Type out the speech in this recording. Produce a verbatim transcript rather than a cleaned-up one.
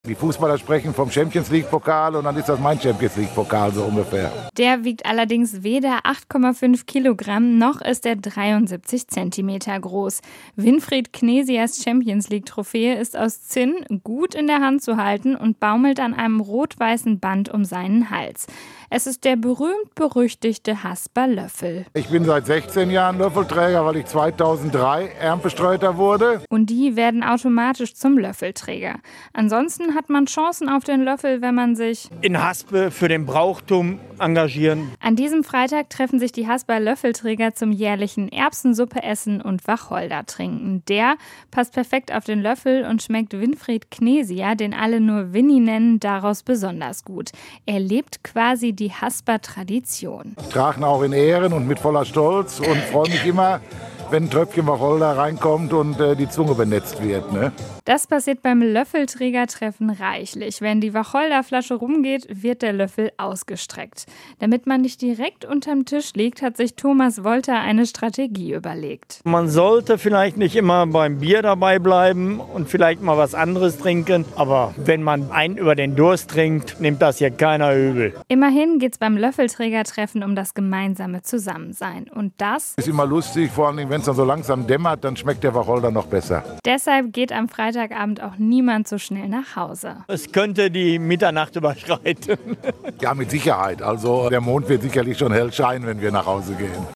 Die Fußballer sprechen vom Champions-League-Pokal und dann ist das mein Champions-League-Pokal so ungefähr. Der wiegt allerdings weder acht Komma fünf Kilogramm, noch ist er dreiundsiebzig Zentimeter groß. Winfried Knesias Champions-League-Trophäe ist aus Zinn, gut in der Hand zu halten und baumelt an einem rot-weißen Band um seinen Hals. Es ist der berühmt-berüchtigte Hasper-Löffel. Ich bin seit sechzehn Jahren Löffelträger, weil ich zweitausenddrei Erntestreuter wurde. Und die werden automatisch zum Löffelträger. Ansonsten hat man Chancen auf den Löffel, wenn man sich in Haspe für den Brauchtum engagieren. An diesem Freitag treffen sich die Hasper-Löffelträger zum jährlichen Erbsensuppe essen und Wacholder trinken. Der passt perfekt auf den Löffel und schmeckt Winfried Knesia, den alle nur Winnie nennen, daraus besonders gut. Er lebt quasi die Hasper-Tradition. Ich trage ihn auch in Ehren und mit voller Stolz und freue mich immer, wenn ein Tröpfchen Wacholder reinkommt und äh, die Zunge benetzt wird. Ne? Das passiert beim Löffelträgertreffen reichlich. Wenn die Wacholderflasche rumgeht, wird der Löffel ausgestreckt. Damit man nicht direkt unterm Tisch liegt, hat sich Thomas Wolter eine Strategie überlegt. Man sollte vielleicht nicht immer beim Bier dabei bleiben und vielleicht mal was anderes trinken. Aber wenn man einen über den Durst trinkt, nimmt das hier keiner übel. Immerhin geht es beim Löffelträgertreffen um das gemeinsame Zusammensein. Und das ist immer lustig, vor allem wenn es dann so langsam dämmert, dann schmeckt der Wacholder noch besser. Deshalb geht am Freitagabend auch niemand so schnell nach Hause. Es könnte die Mitternacht überschreiten. Ja, mit Sicherheit. Also der Mond wird sicherlich schon hell scheinen, wenn wir nach Hause gehen.